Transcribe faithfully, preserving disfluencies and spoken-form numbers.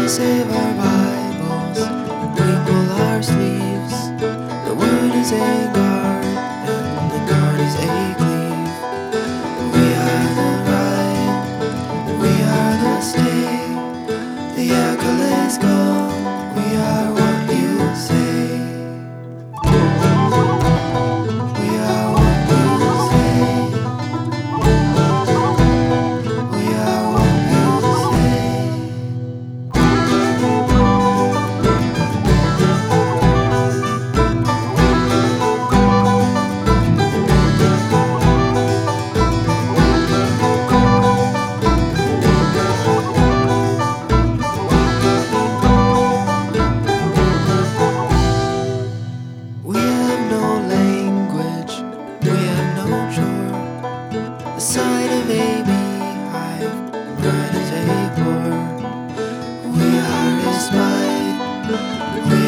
save our Bibles, we pull our sleeves. The word is a guard, and the guard is a cleave. We are the right, we are the stay. The accolades go, we are what you say. We are what you say. We are what you say. We have no language, we have no chore. The sight of a beehive, bright as a whore. We are his spite, we